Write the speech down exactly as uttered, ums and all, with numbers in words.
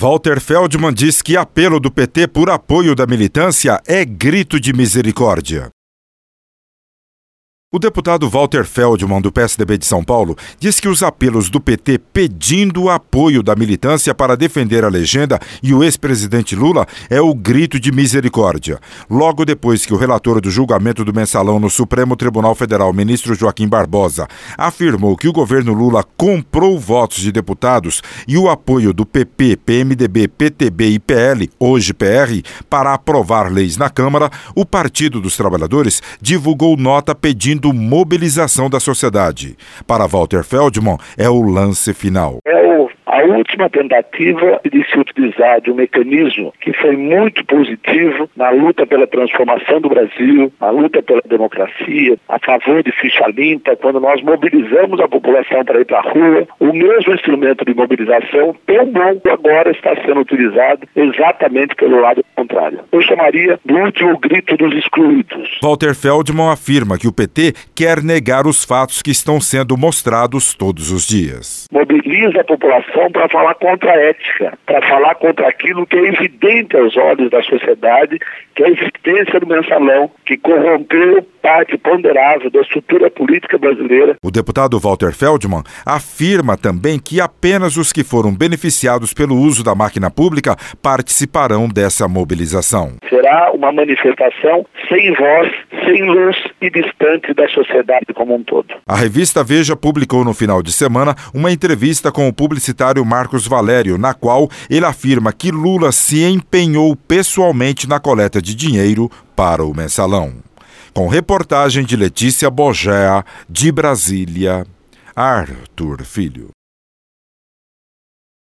Walter Feldman diz que apelo do P T por apoio da militância é grito de misericórdia. O deputado Walter Feldman, do P S D B de São Paulo, diz que os apelos do P T pedindo o apoio da militância para defender a legenda e o ex-presidente Lula é o grito de misericórdia. Logo depois que o relator do julgamento do mensalão no Supremo Tribunal Federal, ministro Joaquim Barbosa, afirmou que o governo Lula comprou votos de deputados e o apoio do P P, P M D B, P T B e P L, hoje P R, para aprovar leis na Câmara, o Partido dos Trabalhadores divulgou nota pedindo mobilização da sociedade. Para Walter Feldman, é o lance final. É o, a última tentativa de se utilizar de um mecanismo que foi muito positivo na luta pela transformação do Brasil, na luta pela democracia, a favor de ficha limpa, quando nós mobilizamos a população para ir para a rua. O mesmo instrumento de mobilização, tão bom, agora está sendo utilizado exatamente pelo lado contrário. Eu chamaria do último grito dos excluídos. Walter Feldman afirma que o P T quer negar os fatos que estão sendo mostrados todos os dias. Mobiliza a população para falar contra a ética, para falar contra aquilo que é evidente aos olhos da sociedade, que é a existência do mensalão, que corrompeu parte ponderável da estrutura política brasileira. O deputado Walter Feldman afirma também que apenas os que foram beneficiados pelo uso da máquina pública participarão dessa mobilização. Será uma manifestação sem voz, sem luz e distante da sociedade como um todo. A revista Veja publicou no final de semana uma entrevista com o publicitário Marcos Valério, na qual ele afirma que Lula se empenhou pessoalmente na coleta de dinheiro para o mensalão. Com reportagem de Letícia Bogea, de Brasília, Arthur Filho.